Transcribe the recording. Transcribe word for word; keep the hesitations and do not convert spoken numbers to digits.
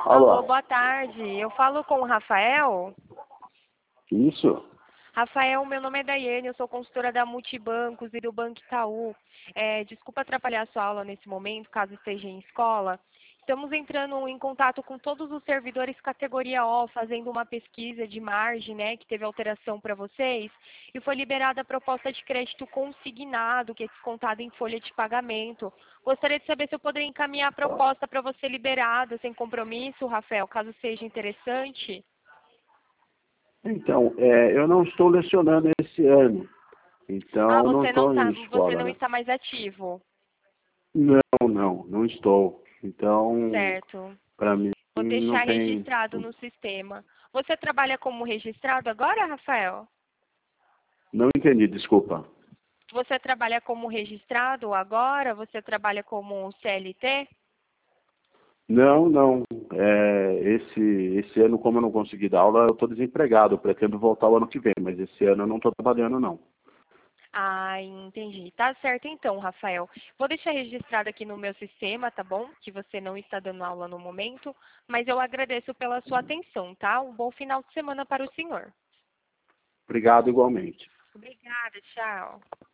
Alô, Alô, boa tarde. Eu falo com o Rafael. isso? Rafael, meu nome é Daiane, eu sou consultora da Multibancos e do Banco Itaú. É, desculpa atrapalhar a sua aula nesse momento, caso esteja em escola. Estamos entrando em contato com todos os servidores categoria O, fazendo uma pesquisa de margem, né, que teve alteração para vocês, e foi liberada a proposta de crédito consignado, que é descontado em folha de pagamento. Gostaria de saber se eu poderia encaminhar a proposta para você liberada, sem compromisso, Rafael, caso seja interessante. Então, é, eu não estou lecionando esse ano, Ah, então não você não estou tá, em você escola, não né? está mais ativo. Não, não, não estou. Então, Certo. para mim, Vou não deixar tem. registrado no sistema. Você trabalha como registrado agora, Rafael? Não entendi, desculpa. Você trabalha como registrado agora? Você trabalha como C L T? Não, não. É, esse, esse ano, como eu não consegui dar aula, eu estou desempregado. Eu pretendo voltar o ano que vem, mas esse ano eu não estou trabalhando, não. Ah, entendi. Tá certo então, Rafael. Vou deixar registrado aqui no meu sistema, tá bom? Que você não está dando aula no momento, mas eu agradeço pela sua atenção, tá? Um bom final de semana para o senhor. Obrigado igualmente. Obrigada, tchau.